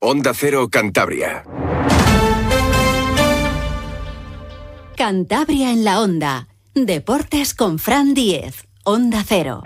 Onda Cero Cantabria. Cantabria en la Onda. Deportes con Fran Díez. Onda Cero.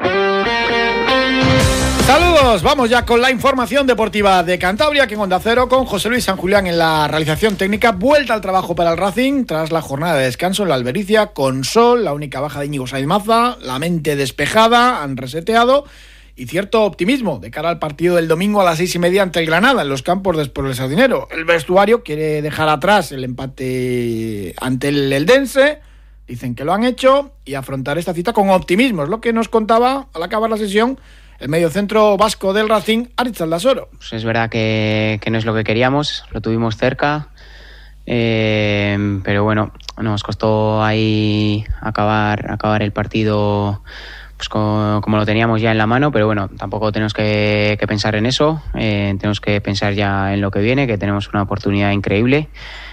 Saludos, vamos ya con la información deportiva de Cantabria, aquí en Onda Cero, con José Luis San Julián en la realización técnica. Vuelta al trabajo para el Racing tras la jornada de descanso en la Albericia, con sol, la única baja de Íñigo Sáenz Mazza, la mente despejada, han reseteado y cierto optimismo de cara al partido del domingo a las 6:30 ante el Granada en los campos de Sport del Sardinero. El vestuario quiere dejar atrás el empate ante el Eldense, dicen que lo han hecho, y afrontar esta cita con optimismo. Es lo que nos contaba al acabar la sesión el mediocentro vasco del Racing, Aritz Aldasoro. Pues es verdad que no es lo que queríamos, lo tuvimos cerca, pero bueno, nos costó ahí acabar el partido pues como lo teníamos ya en la mano, pero bueno, tampoco tenemos que pensar en eso, tenemos que pensar ya en lo que viene, que tenemos una oportunidad increíble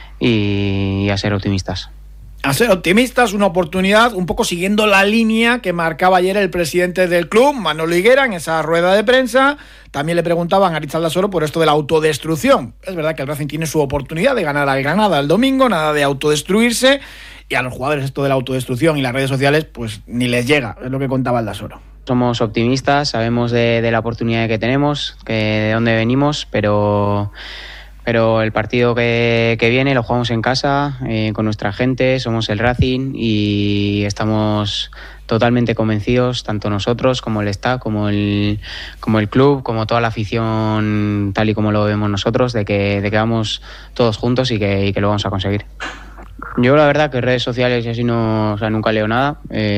y a ser optimistas. A ser optimistas, una oportunidad, un poco siguiendo la línea que marcaba ayer el presidente del club, Manolo Higuera, en esa rueda de prensa. También le preguntaban a Aritz Aldasoro por esto de la autodestrucción. Es verdad que el Racing tiene su oportunidad de ganar al Granada el domingo, nada de autodestruirse, y a los jugadores esto de la autodestrucción y las redes sociales pues ni les llega, es lo que contaba Aldasoro. Somos optimistas, sabemos de la oportunidad que tenemos, de dónde venimos, pero el partido que viene lo jugamos en casa, con nuestra gente, somos el Racing y estamos totalmente convencidos, tanto nosotros como el staff, como el club, como toda la afición, tal y como lo vemos nosotros, de que vamos todos juntos y que lo vamos a conseguir. Yo la verdad que en redes sociales así nunca leo nada.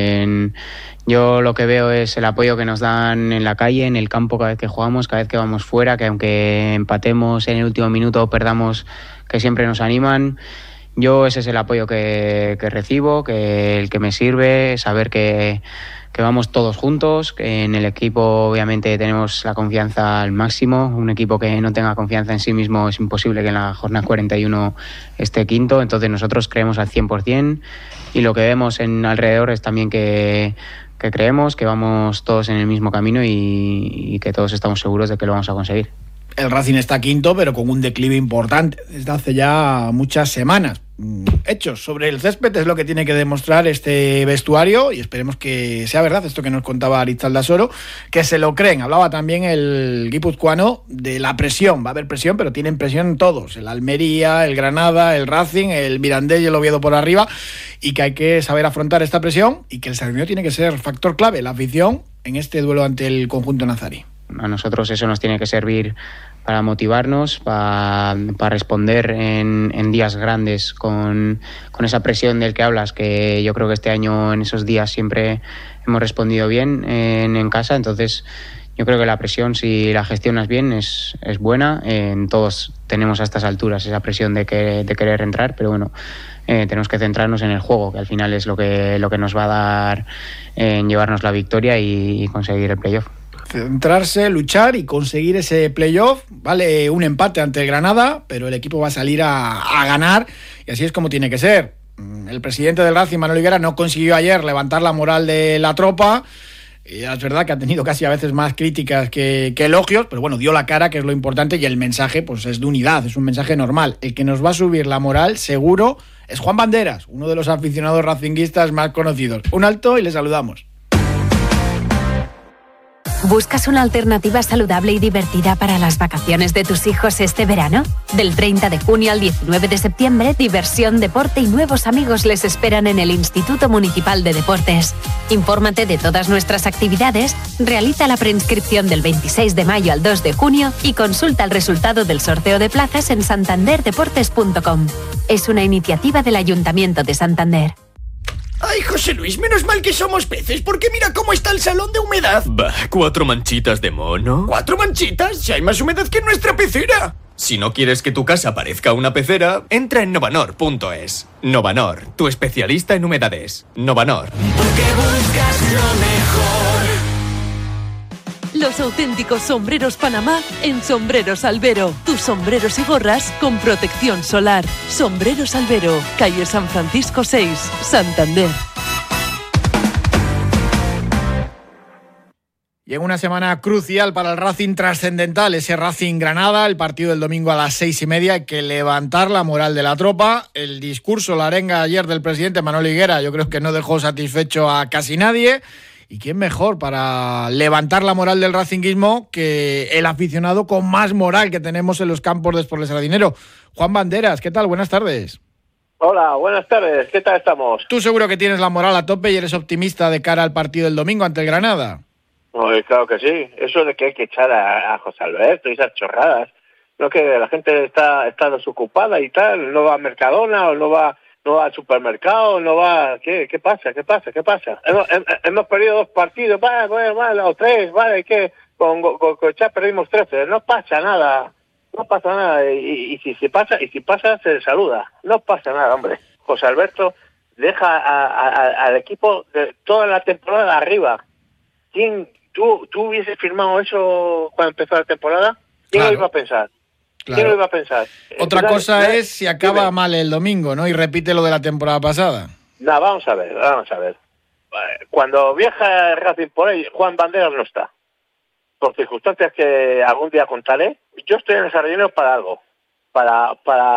Yo lo que veo es el apoyo que nos dan en la calle, en el campo, cada vez que jugamos, cada vez que vamos fuera, que aunque empatemos en el último minuto o perdamos, que siempre nos animan. Yo ese es el apoyo que recibo, el que me sirve, saber que vamos todos juntos, que en el equipo obviamente tenemos la confianza al máximo. Un equipo que no tenga confianza en sí mismo es imposible que en la jornada 41 esté quinto, entonces nosotros creemos al 100% y lo que vemos en alrededor es también que creemos que vamos todos en el mismo camino y que todos estamos seguros de que lo vamos a conseguir. El Racing está quinto, pero con un declive importante desde hace ya muchas semanas. Hechos sobre el césped es lo que tiene que demostrar este vestuario y esperemos que sea verdad esto que nos contaba Aritz Aldasoro, que se lo creen. Hablaba también el guipuzcoano de la presión. Va a haber presión, pero tienen presión todos. El Almería, el Granada, el Racing, el Mirandés y el Oviedo por arriba, y que hay que saber afrontar esta presión y que el Sardinero tiene que ser factor clave, la afición, en este duelo ante el conjunto nazarí. A nosotros eso nos tiene que servir para motivarnos, para responder en días grandes con esa presión del que hablas, que yo creo que este año en esos días siempre hemos respondido bien en casa. Entonces yo creo que la presión, si la gestionas bien, es buena. Todos tenemos a estas alturas esa presión de querer entrar, pero bueno, tenemos que centrarnos en el juego, que al final es lo que nos va a dar en llevarnos la victoria y conseguir el playoff. Centrarse, luchar y conseguir ese playoff. Vale un empate ante el Granada, pero el equipo va a salir a ganar y así es como tiene que ser. El presidente del Racing, Manolo Higuera, no consiguió ayer levantar la moral de la tropa. Y es verdad que ha tenido casi a veces más críticas que elogios, pero bueno, dio la cara, que es lo importante, y el mensaje pues es de unidad, es un mensaje normal. El que nos va a subir la moral seguro es Juan Banderas, uno de los aficionados racinguistas más conocidos. Un alto y le saludamos. ¿Buscas una alternativa saludable y divertida para las vacaciones de tus hijos este verano? Del 30 de junio al 19 de septiembre, diversión, deporte y nuevos amigos les esperan en el Instituto Municipal de Deportes. Infórmate de todas nuestras actividades, realiza la preinscripción del 26 de mayo al 2 de junio y consulta el resultado del sorteo de plazas en santanderdeportes.com. Es una iniciativa del Ayuntamiento de Santander. Ay, José Luis, menos mal que somos peces, porque mira cómo está el salón de humedad. Bah, 4 manchitas de mono. ¿4 manchitas? Si hay más humedad que en nuestra pecera. Si no quieres que tu casa parezca una pecera, entra en Novanor.es. Novanor, tu especialista en humedades. Novanor. Porque buscas lo mejor. Los auténticos sombreros Panamá en Sombreros Albero. Tus sombreros y gorras con protección solar. Sombreros Albero, calle San Francisco 6, Santander. Y en una semana crucial para el Racing, trascendental, ese Racing Granada, el partido del domingo a las 6:30, hay que levantar la moral de la tropa. El discurso, la arenga ayer del presidente Manolo Higuera, yo creo que no dejó satisfecho a casi nadie. ¿Y quién mejor para levantar la moral del racinguismo que el aficionado con más moral que tenemos en los campos de Sporles Sardinero? Juan Banderas, ¿qué tal? Buenas tardes. Hola, buenas tardes. ¿Qué tal estamos? Tú seguro que tienes la moral a tope y eres optimista de cara al partido del domingo ante el Granada. Claro que sí. Eso de que hay que echar a José Alberto y esas chorradas. No, que la gente está desocupada y tal. No va a Mercadona o no va al supermercado, no va... ¿Qué pasa? Hemos perdido 2 partidos, vale, o 3, vale, que con Chá perdimos 13. No pasa nada. Y si pasa, se saluda. No pasa nada, hombre. José Alberto deja al equipo de toda la temporada arriba. ¿Tú hubieses firmado eso cuando empezó la temporada? ¿Quién lo iba a pensar? Claro. ¿Quién lo iba a pensar? Otra cosa es si acaba mal el domingo, ¿no? Y repite lo de la temporada pasada. No, vamos a ver. Cuando viaja Racing por ahí, Juan Banderas no está. Por circunstancias que algún día contaré. Yo estoy en el Sardinero para algo. Para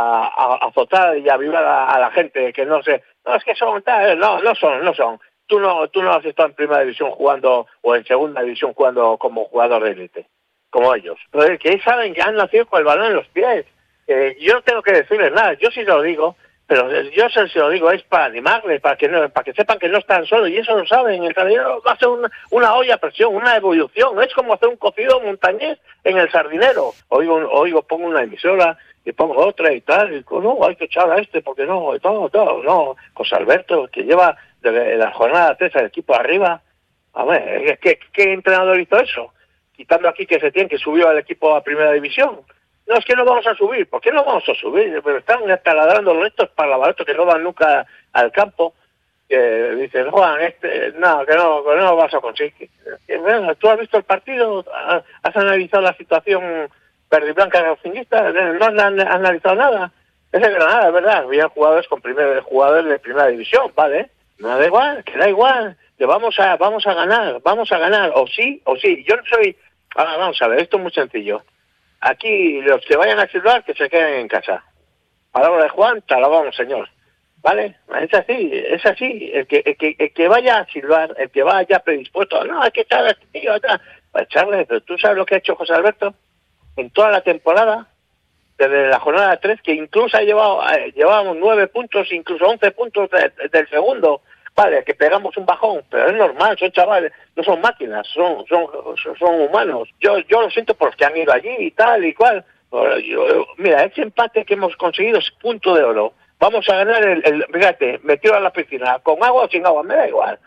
azotar y avivar a la gente que no sé. No, es que son tal. No son. Tú no has estado en primera división jugando o en segunda división jugando como jugador de élite, como ellos. Pero que saben que han nacido con el balón en los pies. Yo no tengo que decirles nada, yo sí lo digo, pero yo se lo digo es para animarles, para que sepan que no están solos, y eso lo saben. El Sardinero va a ser una olla a presión, una evolución. Es como hacer un cocido montañés en el Sardinero. Pongo una emisora y pongo otra y tal, y no, hay que echar a porque no, y todo, no. José Alberto, que lleva de la jornada 3 al equipo arriba. A ver, ¿qué entrenador hizo eso? Quitando aquí que Setién, que subió al equipo a primera división. No, es que no vamos a subir. ¿Por qué no vamos a subir? Pero están taladrando estos parlabaratos que no van nunca al campo. Que dicen, Juan, que no vas a conseguir. ¿Tú has visto el partido? ¿Has analizado la situación verde y blanca racinguista? ¿No has analizado nada? Es el Granada, es verdad. Había jugadores jugadores de primera división, ¿vale? No da igual, que vamos a ganar, o sí. Yo no soy... Ahora, vamos a ver, esto es muy sencillo. Aquí, los que vayan a silbar, que se queden en casa. Palabra de Juan, te alabamos, señor. ¿Vale? Es así. El que vaya a silbar, el que vaya predispuesto, no, hay que echar a este tío, para echarle. Pero tú sabes lo que ha hecho José Alberto en toda la temporada, desde la jornada 3, que incluso llevábamos 9 puntos, incluso 11 puntos del segundo. Vale, que pegamos un bajón, pero es normal, son chavales, no son máquinas, son humanos. Yo lo siento por los que han ido allí y tal y cual. Mira, ese empate que hemos conseguido es punto de oro. Vamos a ganar fíjate, me tiro a la piscina, con agua o sin agua, me da igual.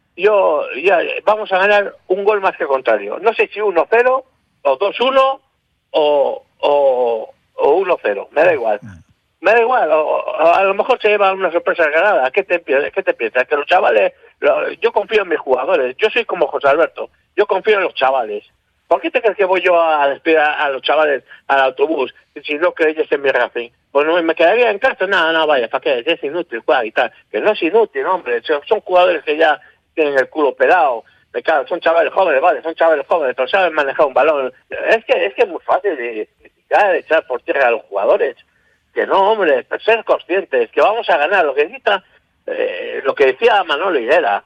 Vamos a ganar un gol más que contrario. No sé si 1-0, o 2-1, o 1-0, me da igual. A lo mejor se lleva una sorpresa ganada. ¿Qué te piensas? Que los chavales... Yo confío en mis jugadores. Yo soy como José Alberto. Yo confío en los chavales. ¿Por qué te crees que voy yo a despedir a los chavales al autobús si no creyes en mi Racing? Pues no, me quedaría en casa. No, vaya, ¿para qué? Es inútil jugar y tal. Que no es inútil, hombre. Son jugadores que ya tienen el culo pelado. Claro, son chavales jóvenes, pero saben manejar un balón. Es que es muy fácil de echar por tierra a los jugadores. Que no, hombre, ser conscientes, que vamos a ganar. Lo que decía Manolo Higuera,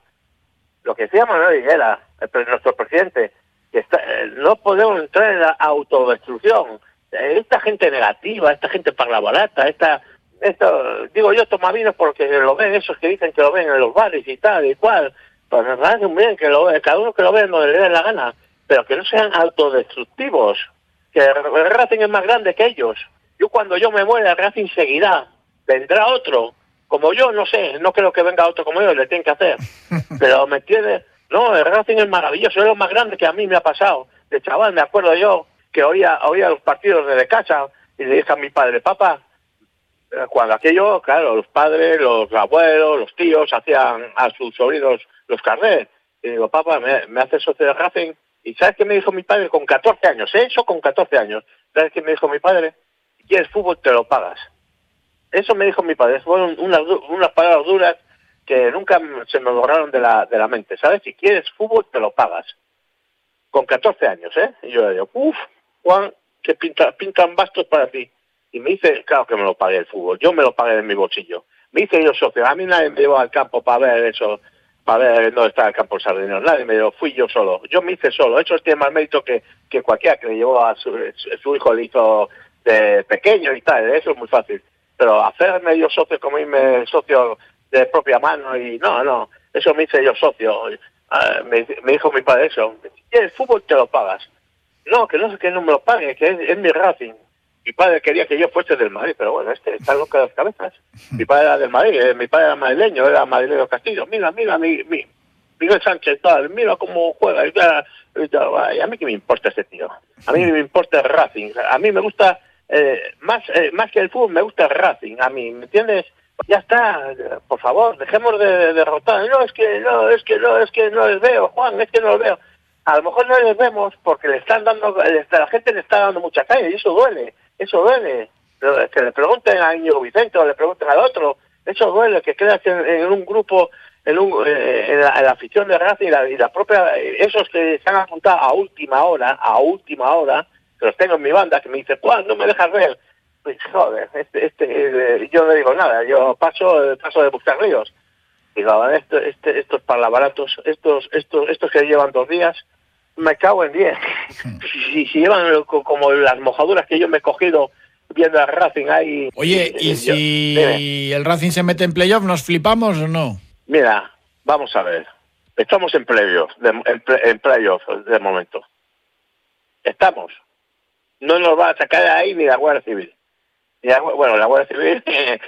nuestro presidente, que no podemos entrar en la autodestrucción. Esta gente negativa, esta gente parlabarata, digo yo, tomavinos porque lo ven, esos que dicen que lo ven en los bares y tal y cual, pues me parece muy bien que lo ven, cada uno que lo ve donde le dé la gana, pero que no sean autodestructivos, que el Racing es más grande que ellos. Yo cuando yo me muera, el Racing seguirá. Vendrá otro. Como yo, no sé. No creo que venga otro como yo, le tienen que hacer. Pero me entiendes. No, el Racing es maravilloso. Es lo más grande que a mí me ha pasado. De chaval, me acuerdo yo que oía los partidos desde casa y le dije a mi padre, papá, cuando aquello, claro, los padres, los abuelos, los tíos hacían a sus sobrinos los carnets. Y digo, papá, me hace socio de Racing. ¿Y sabes qué me dijo mi padre con 14 años? Eso con 14 años. ¿Sabes qué me dijo mi padre? Si quieres fútbol, te lo pagas. Eso me dijo mi padre. Fueron unas palabras duras que nunca se me borraron de la mente. ¿Sabes? Si quieres fútbol, te lo pagas. con 14 años, Y yo le digo, Juan, que pintan bastos para ti. Y me dice, claro que me lo pagué el fútbol, yo me lo pagué de mi bolsillo. Me hice yo socio, a mí nadie me llevó al campo para ver eso, para ver dónde está el campo Sardinero, nadie me llevó, fui yo solo, yo me hice solo. Eso tiene más mérito que cualquiera que le llevó a su hijo, le hizo de pequeño y tal, eso es muy fácil. Pero hacerme yo socio, como irme socio de propia mano, y no, eso me hice yo socio. Me dijo mi padre eso, si el fútbol te lo pagas. No, que no me lo pague, que es mi Racing. Mi padre quería que yo fuese del Madrid, pero bueno, está loco de las cabezas. Mi padre era del Madrid, mi padre era madrileño, era madrileño Castillo. Mira, Miguel Sánchez, tal, mira cómo juega. Y a mí que me importa ese tío. A mí me importa el Racing. A mí me gusta, más que el fútbol, me gusta el Racing. A mí, ¿me entiendes? Ya está, por favor, dejemos de derrotar. No, es que no les veo, Juan, es que no los veo. A lo mejor no les vemos porque la gente le está dando mucha calle, y eso duele. Que le pregunten a Íñigo Vicente o le pregunten al otro, eso duele, que creas en un grupo, en la afición de Racing y la propia, esos que se han apuntado a última hora, que los tengo en mi banda, que me dice, Juan, no me dejas ver. Pues joder, yo no digo nada, yo paso de buscar ríos. Digo, estos palabaratos, estos que llevan 2 días, me cago en 10. Si llevan como las mojaduras que yo me he cogido viendo a Racing ahí. Oye, ¿y si el Racing se mete en playoff, nos flipamos o no? Mira, vamos a ver. Estamos en playoff, en playoff de momento. Estamos. No nos va a sacar de ahí ni la Guardia Civil. La Guardia Civil,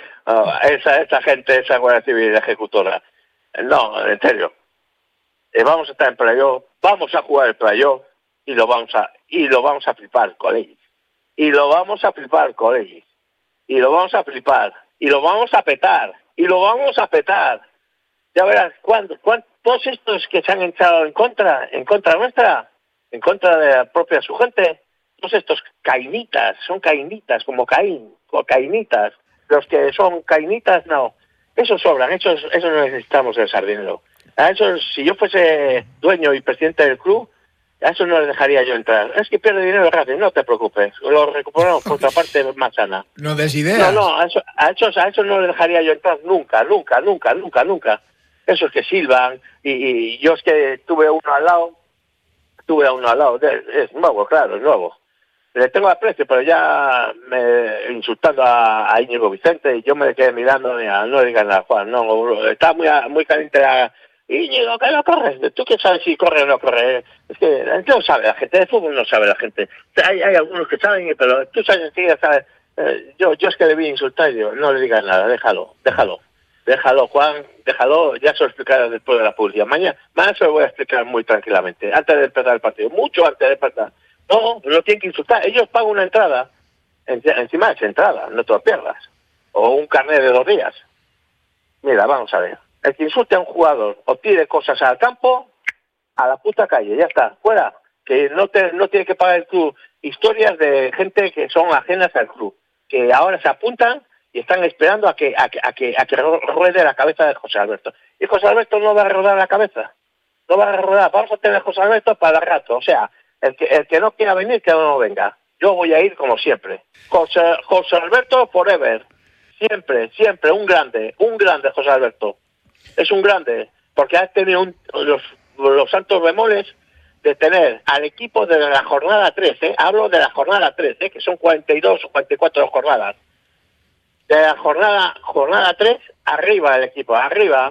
esa gente, esa Guardia Civil ejecutora. No, en serio. Vamos a estar en playoff, vamos a jugar el playoff y lo vamos a flipar, colegas. Y lo vamos a flipar, y lo vamos a petar. Ya verás todos estos que se han echado en contra nuestra, en contra de la propia su gente, todos estos son cainitas, como Caín, o cainitas. Los que son cainitas, no. Esos sobran, esos no necesitamos el Sardinero. A esos, si yo fuese dueño y presidente del club, a eso no les dejaría yo entrar. Es que pierde dinero el Racing, no te preocupes. Lo recuperamos por otra parte más sana. No des ideas. No, a eso no les dejaría yo entrar nunca. Esos que silban, y yo es que tuve uno al lado. Es nuevo, claro, es nuevo. Le tengo aprecio, pero ya insultando a Íñigo Vicente, y yo me quedé mirando, no le digan nada, Juan, no, está muy caliente Íñigo, que no corre. ¿Tú qué sabes si corre o no corre? Es que no sabe la gente, de fútbol no sabe la gente. Hay algunos que saben, pero tú sabes que ya sabes. Yo es que debí insultar, y digo, no le digas nada, déjalo, Juan, ya se lo explicaré después de la publicidad. Mañana se lo voy a explicar muy tranquilamente, antes de empezar el partido, mucho antes de empezar. No tienen que insultar, ellos pagan una entrada, encima es entrada, no te lo pierdas, o un carnet de 2 días. Mira, vamos a ver, el que insulte a un jugador o tire cosas al campo, a la puta calle, ya está, fuera, que no tiene que pagar el club historias de gente que son ajenas al club, que ahora se apuntan y están esperando a que ruede la cabeza de José Alberto. Y José Alberto no va a rodar la cabeza, vamos a tener a José Alberto para el rato, o sea, el que no quiera venir, que no venga. Yo voy a ir como siempre. José Alberto forever. Siempre, un grande José Alberto. Es un grande, porque ha tenido los santos bemoles de tener al equipo de la jornada 3, hablo de la jornada 3, que son 42 o 44 jornadas. De la jornada 3, arriba el equipo, arriba,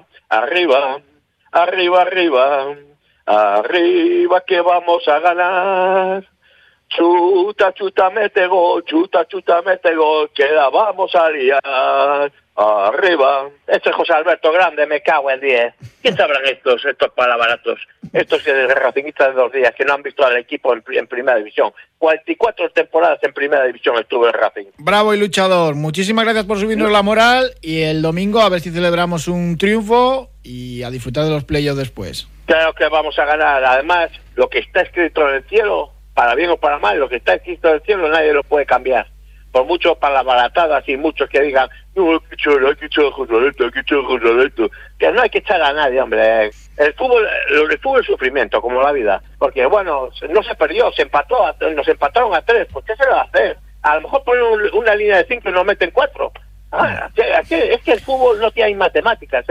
que vamos a ganar. Chuta, mete gol, que la vamos a liar. Arriba. Este es José Alberto Grande, me cago en 10. ¿Qué sabrán estos palabaratos? Estos racinguistas de 2 días que no han visto al equipo en primera división. 44 temporadas en primera división estuvo el Racing. Bravo y luchador. Muchísimas gracias por subirnos la moral, y el domingo a ver si celebramos un triunfo y a disfrutar de los playoffs después. Claro que vamos a ganar. Además, lo que está escrito en el cielo, para bien o para mal, lo que está escrito en el cielo nadie lo puede cambiar. por mucho palabaratadas y muchos que digan, no, hay que echar a Joselito, que no hay que echar a nadie, hombre. El fútbol es sufrimiento, como la vida, porque bueno, no se perdió, nos empataron a 3, ¿por qué se le va a hacer? A lo mejor ponen una línea de 5 y nos meten 4. Es que el fútbol no tiene matemáticas,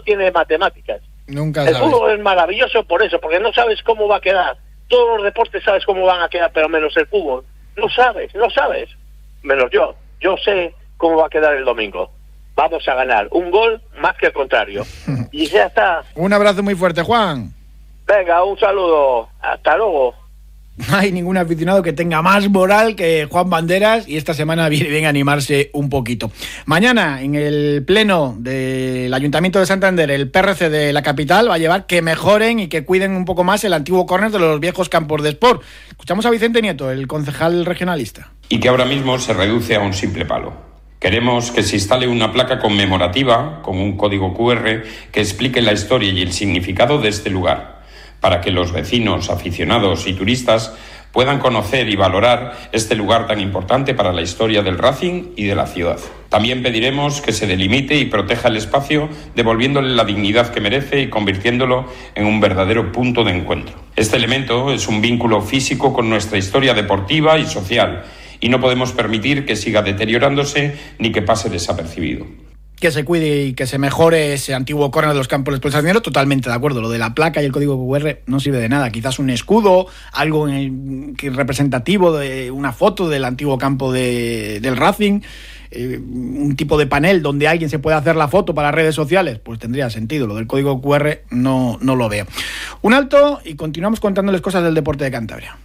Nunca el sabes. fútbol es maravilloso por eso, porque no sabes cómo va a quedar. Todos los deportes sabes cómo van a quedar, pero menos el fútbol. No sabes. Menos yo. Yo sé cómo va a quedar el domingo. Vamos a ganar. Un gol más que el contrario. Y ya está. Un abrazo muy fuerte, Juan. Venga, un saludo. Hasta luego. No hay ningún aficionado que tenga más moral que Juan Banderas y esta semana viene bien animarse un poquito. Mañana, en el pleno del Ayuntamiento de Santander, el PRC de la capital va a llevar que mejoren y que cuiden un poco más el antiguo córner de los viejos campos de sport. Escuchamos a Vicente Nieto, el concejal regionalista. Y que ahora mismo se reduce a un simple palo. Queremos que se instale una placa conmemorativa con un código QR que explique la historia y el significado de este lugar, para que los vecinos, aficionados y turistas puedan conocer y valorar este lugar tan importante para la historia del Racing y de la ciudad. También pediremos que se delimite y proteja el espacio, devolviéndole la dignidad que merece y convirtiéndolo en un verdadero punto de encuentro. Este elemento es un vínculo físico con nuestra historia deportiva y social, y no podemos permitir que siga deteriorándose ni que pase desapercibido. Que se cuide y que se mejore ese antiguo córner de los campos de Santander, totalmente de acuerdo. Lo de la placa y el código QR no sirve de nada. Quizás un escudo, algo que representativo de una foto del antiguo campo del Racing, un tipo de panel donde alguien se pueda hacer la foto para redes sociales, pues tendría sentido. Lo del código QR no lo veo. Un alto y continuamos contándoles cosas del deporte de Cantabria.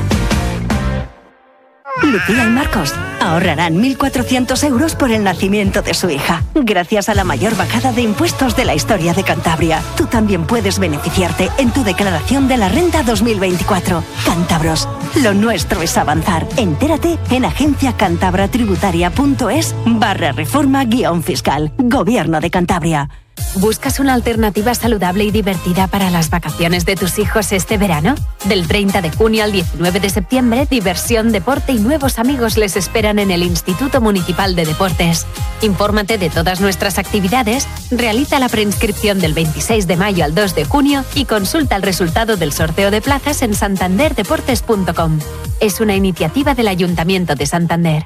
Lucía y Marcos ahorrarán 1.400 euros por el nacimiento de su hija, gracias a la mayor bajada de impuestos de la historia de Cantabria. Tú también puedes beneficiarte en tu declaración de la renta 2024. Cántabros, lo nuestro es avanzar. Entérate en agenciacantabra.tributaria.es/reforma-fiscal. Gobierno de Cantabria. ¿Buscas una alternativa saludable y divertida para las vacaciones de tus hijos este verano? Del 30 de junio al 19 de septiembre, diversión, deporte y nuevos amigos les esperan en el Instituto Municipal de Deportes. Infórmate de todas nuestras actividades, realiza la preinscripción del 26 de mayo al 2 de junio y consulta el resultado del sorteo de plazas en santanderdeportes.com. Es una iniciativa del Ayuntamiento de Santander.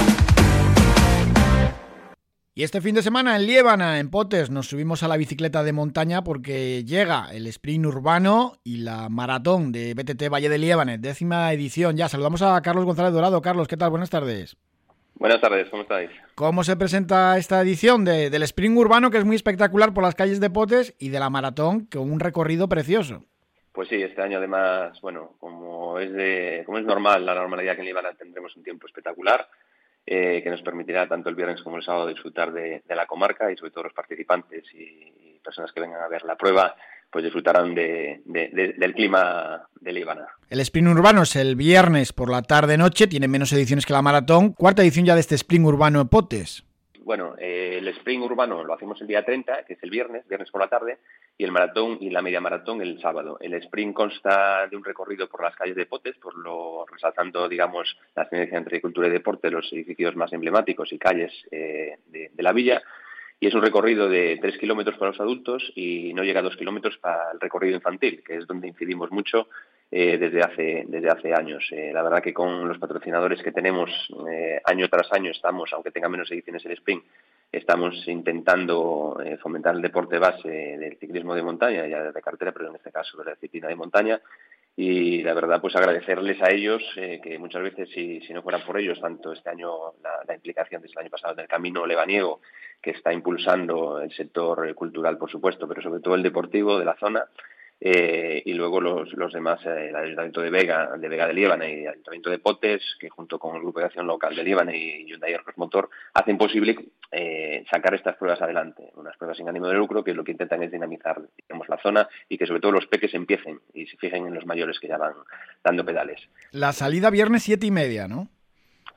Y este fin de semana en Liébana, en Potes, nos subimos a la bicicleta de montaña porque llega el sprint urbano y la maratón de BTT Valle de Liébana, 10ª edición ya. Saludamos a Carlos González Dorado. Carlos, ¿qué tal? Buenas tardes. Buenas tardes, ¿cómo estáis? ¿Cómo se presenta esta edición del sprint urbano, que es muy espectacular por las calles de Potes, y de la maratón, con un recorrido precioso? Pues sí, este año además, bueno, como es normal, la normalidad que en Liébana tendremos un tiempo espectacular, que nos permitirá tanto el viernes como el sábado disfrutar de la comarca, y sobre todo los participantes y personas que vengan a ver la prueba, pues disfrutarán del clima de Liébana. El sprint urbano es el viernes por la tarde-noche, tiene menos ediciones que la maratón. Cuarta edición ya de este sprint urbano en Potes. Bueno, el sprint urbano lo hacemos el día 30, que es el viernes por la tarde, y el maratón y la media maratón el sábado. El sprint consta de un recorrido por las calles de Potes, resaltando, digamos, la sinergia entre cultura y deporte, los edificios más emblemáticos y calles de la villa, y es un recorrido de 3 kilómetros para los adultos y no llega a 2 kilómetros para el recorrido infantil, que es donde incidimos mucho desde hace años. La verdad que con los patrocinadores que tenemos año tras año estamos, aunque tenga menos ediciones el sprint, estamos intentando fomentar el deporte base del ciclismo de montaña, ya de carretera, pero en este caso de la disciplina de montaña. Y la verdad, pues agradecerles a ellos, que muchas veces, si no fueran por ellos, tanto este año la implicación desde el año pasado del Camino Lebaniego, que está impulsando el sector cultural, por supuesto, pero sobre todo el deportivo de la zona, y luego los demás, el Ayuntamiento de Vega de Liébana y el Ayuntamiento de Potes, que junto con el Grupo de Acción Local de Liébana y Hyundai Motor hacen posible sacar estas pruebas adelante, unas pruebas sin ánimo de lucro, que lo que intentan es dinamizar, digamos, la zona, y que sobre todo los peques empiecen y se fijen en los mayores que ya van dando pedales. La salida viernes 7:30, ¿no?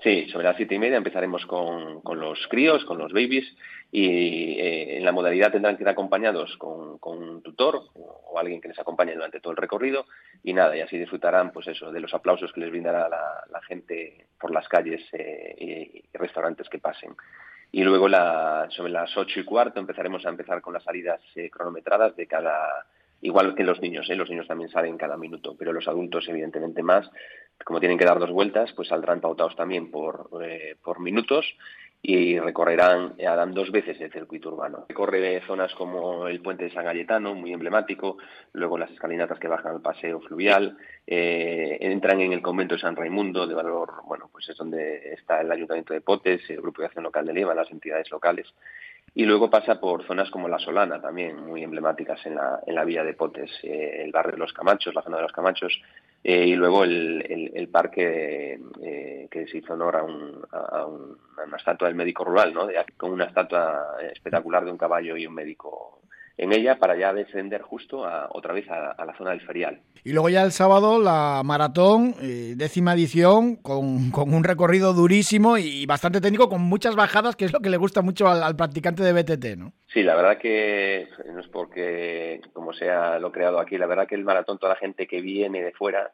Sí, sobre las 7:30 empezaremos con los críos, con los babies, y en la modalidad tendrán que ir acompañados con un tutor o alguien que les acompañe durante todo el recorrido, y nada, y así disfrutarán pues eso, de los aplausos que les brindará la gente por las calles y restaurantes que pasen. Y luego sobre las 8:15 empezaremos con las salidas cronometradas de cada, igual que los niños también salen cada minuto, pero los adultos evidentemente más. Como tienen que dar 2 vueltas, pues saldrán pautados también por minutos y harán 2 veces el circuito urbano. Recorre zonas como el puente de San Cayetano, muy emblemático, luego las escalinatas que bajan al paseo fluvial, entran en el convento de San Raimundo, de valor, bueno, pues es donde está el Ayuntamiento de Potes, el Grupo de Acción Local de Leva, las entidades locales. Y luego pasa por zonas como La Solana, también muy emblemáticas en la villa de Potes, el barrio de los Camachos, la zona de los Camachos, y luego el parque que se hizo honor a una estatua del médico rural, ¿no? Con una estatua espectacular de un caballo y un médico en ella, para ya descender justo otra vez a la zona del ferial. Y luego ya el sábado la maratón, 10ª edición, con un recorrido durísimo y bastante técnico, con muchas bajadas, que es lo que le gusta mucho al practicante de BTT, ¿no? Sí, la verdad que no es porque como sea lo creado aquí, la verdad que el maratón, toda la gente que viene de fuera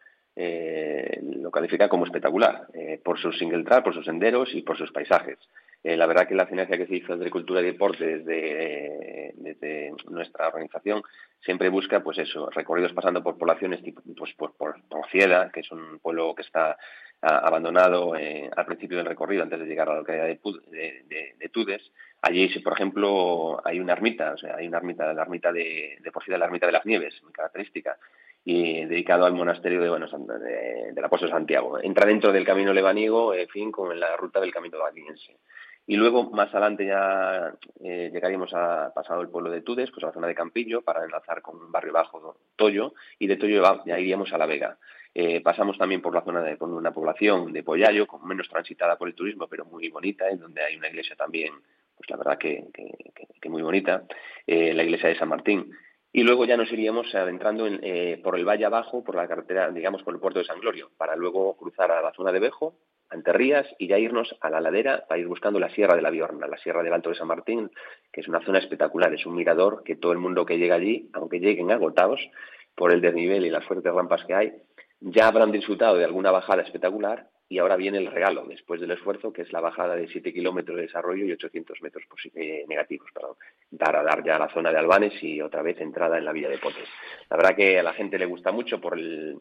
lo califica como espectacular, por su single track, por sus senderos y por sus paisajes. La verdad que la sinergia que se hizo entre Cultura y Deporte desde nuestra organización siempre busca, pues eso, recorridos pasando por poblaciones tipo, pues por Cieda, que es un pueblo que está abandonado al principio del recorrido, antes de llegar a la localidad de Tudes. Allí, por ejemplo, hay una ermita, la ermita de Porcida, la ermita de las Nieves, muy característica, y dedicado al monasterio del apóstol Santiago. Entra dentro del camino lebaniego, en fin, con la ruta del camino valdiense. Y luego, más adelante, ya llegaríamos pasado el pueblo de Tudes, pues a la zona de Campillo, para enlazar con un barrio bajo, Toyo, y de Toyo ya iríamos a La Vega. Pasamos también por la zona por una población de Pollayo, menos transitada por el turismo, pero muy bonita, en donde hay una iglesia también, pues la verdad que muy bonita, la iglesia de San Martín. Y luego ya nos iríamos adentrando por el valle abajo, por la carretera, digamos, por el puerto de San Glorio, para luego cruzar a la zona de Bejo, Anterrías, y ya irnos a la ladera para ir buscando la Sierra de la Biorna, la Sierra del Alto de San Martín, que es una zona espectacular, es un mirador que todo el mundo que llega allí, aunque lleguen agotados por el desnivel y las fuertes rampas que hay, ya habrán disfrutado de alguna bajada espectacular. Y ahora viene el regalo, después del esfuerzo, que es la bajada de 7 kilómetros de desarrollo y 800 metros negativos, para dar ya a la zona de Albanes y otra vez entrada en la villa de Potes. La verdad que a la gente le gusta mucho por el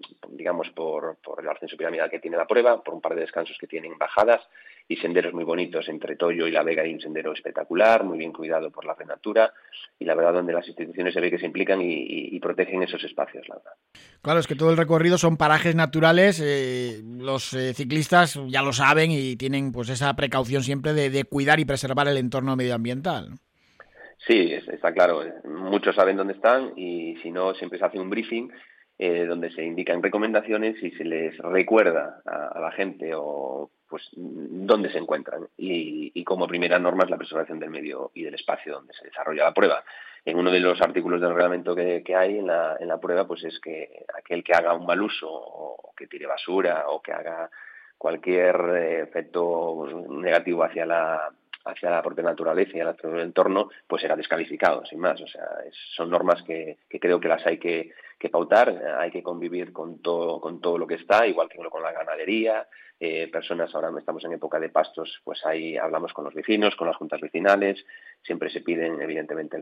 ascenso piramidal que tiene la prueba, por un par de descansos que tienen bajadas y senderos muy bonitos. Entre Toyo y La Vega hay un sendero espectacular, muy bien cuidado por la Red Natura, y la verdad donde las instituciones se ve que se implican y protegen esos espacios, la verdad. Claro, es que todo el recorrido son parajes naturales, los ciclistas ya lo saben y tienen pues esa precaución siempre de cuidar y preservar el entorno medioambiental. Sí, está claro. Muchos saben dónde están y si no, siempre se hace un briefing donde se indican recomendaciones y se les recuerda a la gente o pues dónde se encuentran y como primera norma es la preservación del medio y del espacio donde se desarrolla la prueba. En uno de los artículos del reglamento que hay en la prueba, pues es que aquel que haga un mal uso o que tire basura o que haga cualquier efecto negativo hacia la propia naturaleza y al entorno, pues será descalificado, sin más. O sea, son normas que creo que las hay que pautar, hay que convivir con todo lo que está, igual que con la ganadería, personas, ahora estamos en época de pastos, pues ahí hablamos con los vecinos, con las juntas vecinales, siempre se piden evidentemente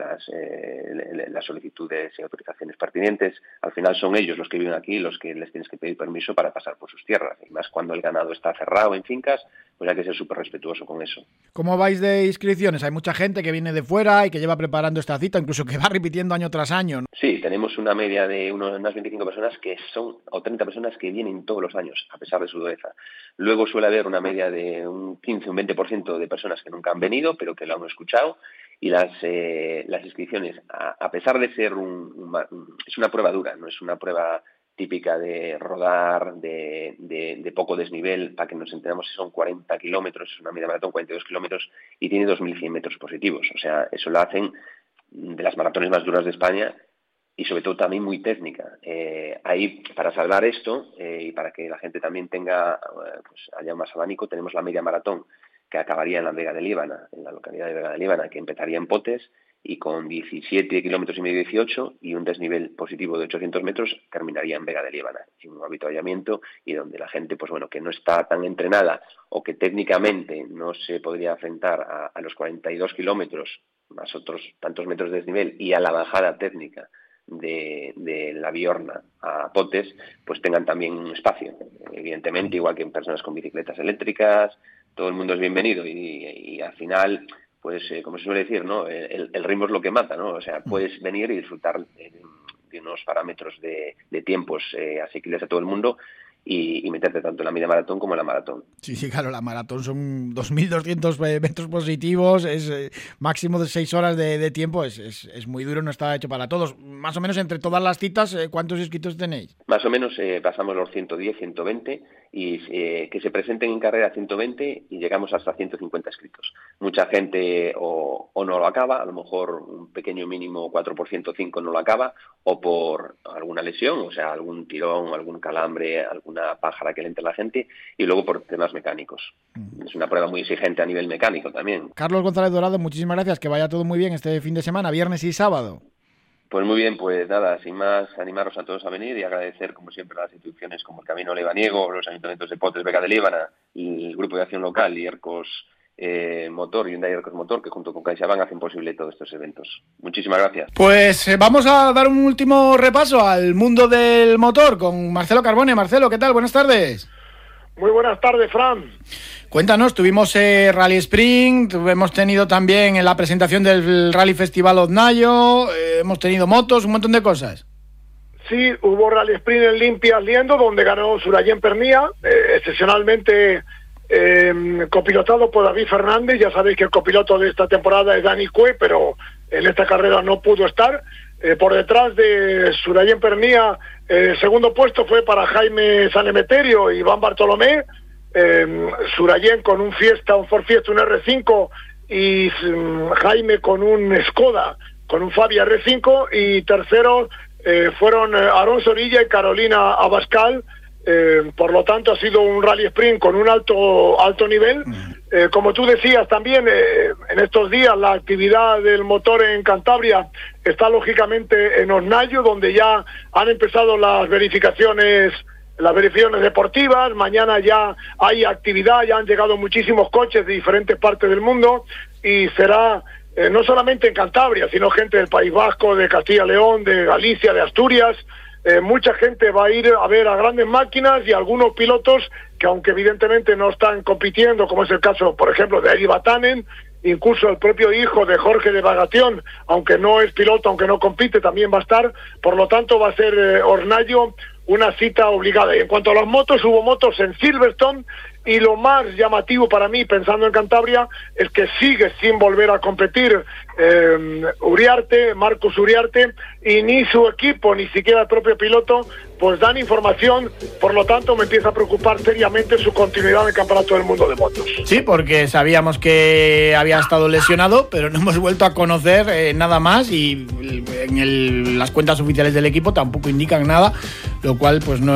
las solicitudes y autorizaciones pertinentes. Al final son ellos los que viven aquí los que les tienes que pedir permiso para pasar por sus tierras, y más cuando el ganado está cerrado en fincas, pues hay que ser súper respetuoso con eso. ¿Cómo vais de inscripciones? Hay mucha gente que viene de fuera y que lleva preparando esta cita, incluso que va repitiendo año tras año, ¿no? Sí, tenemos una media de unas 25 personas o 30 personas que vienen todos los años, a pesar de su dureza. Luego suele haber una media de un 15, un 20% de personas que nunca han venido, pero que lo han escuchado. Y las inscripciones, a pesar de ser es una prueba dura, no es una prueba típica de rodar, de poco desnivel, para que nos enteremos, si son 40 kilómetros, es una media maratón, 42 kilómetros, y tiene 2.100 metros positivos. O sea, eso lo hacen de las maratones más duras de España, y sobre todo también muy técnica. Ahí, para salvar esto y para que la gente también tenga, haya más abanico, tenemos la media maratón que acabaría en la Vega de Líbana, en la localidad de Vega de Líbana, que empezaría en Potes y con 17 kilómetros y medio, 18, y un desnivel positivo de 800 metros, terminaría en Vega de Líbana, sin un avituallamiento, y donde la gente, pues bueno, que no está tan entrenada o que técnicamente no se podría enfrentar a los 42 kilómetros más otros tantos metros de desnivel y a la bajada técnica de la Biorna a Potes, pues tengan también un espacio. Evidentemente, igual que en personas con bicicletas eléctricas, todo el mundo es bienvenido y al final, pues como se suele decir, ¿no? El ritmo es lo que mata, ¿no? O sea, puedes venir y disfrutar de unos parámetros de tiempos asequibles a todo el mundo y meterte tanto en la media maratón como en la maratón. Sí, claro, la maratón son 2.200 metros positivos, es máximo de 6 horas de tiempo, es muy duro, no está hecho para todos. Más o menos entre todas las citas, ¿cuántos inscritos tenéis? Más o menos pasamos los 110, 120 y que se presenten en carrera 120 y llegamos hasta 150 inscritos. Mucha gente o no lo acaba, a lo mejor un pequeño mínimo 4% 5 no lo acaba, o por alguna lesión, o sea, algún tirón, algún calambre, alguna pájara que le entre a la gente, y luego por temas mecánicos. Es una prueba muy exigente a nivel mecánico también. Carlos González Dorado, muchísimas gracias, que vaya todo muy bien este fin de semana, viernes y sábado. Pues muy bien, pues nada, sin más, animaros a todos a venir y agradecer, como siempre, a las instituciones como el Camino Lebaniego, los ayuntamientos de Potes, Vega de Líbana, y el Grupo de Acción Local y Ercos Motor, Hyundai Ercos Motor, que junto con CaixaBank hacen posible todos estos eventos. Muchísimas gracias. Pues vamos a dar un último repaso al mundo del motor con Marcelo Carbone. Marcelo, ¿qué tal? Buenas tardes. Muy buenas tardes, Fran. Cuéntanos, tuvimos Rally Spring, hemos tenido también en la presentación del Rally Festival Oznayo, hemos tenido motos, un montón de cosas. Sí, hubo Rally Sprint en Limpias Liendo, donde ganó Surayen Pernía, excepcionalmente copilotado por David Fernández. Ya sabéis que el copiloto de esta temporada es Dani Cue, pero en esta carrera no pudo estar. Por detrás de Surayen Pernía, el segundo puesto fue para Jaime Sanemeterio y Iván Bartolomé. Surayen con un Ford Fiesta, un R5, y Jaime con un Skoda, con un Fabia R5, y tercero fueron Aarón Zorilla y Carolina Abascal. Por lo tanto ha sido un rally sprint con un alto nivel. Como tú decías también, en estos días la actividad del motor en Cantabria está lógicamente en Oznayo, donde ya han empezado las verificaciones deportivas. Mañana ya hay actividad, ya han llegado muchísimos coches de diferentes partes del mundo, y será no solamente en Cantabria, sino gente del País Vasco, de Castilla y León, de Galicia, de Asturias. Mucha gente va a ir a ver a grandes máquinas y algunos pilotos que, aunque evidentemente no están compitiendo, como es el caso, por ejemplo, de Eri Batanen, incluso el propio hijo de Jorge de Bagation, aunque no es piloto, aunque no compite, también va a estar. Por lo tanto, va a ser Oznayo una cita obligada. Y en cuanto a las motos, hubo motos en Silverstone, y lo más llamativo para mí, pensando en Cantabria, es que sigue sin volver a competir Marcos Uriarte, y ni su equipo, ni siquiera el propio piloto, pues dan información. Por lo tanto, me empieza a preocupar seriamente su continuidad en el Campeonato del Mundo de Motos. Sí, porque sabíamos que había estado lesionado, pero no hemos vuelto a conocer nada más, y en las cuentas oficiales del equipo tampoco indican nada, lo cual pues no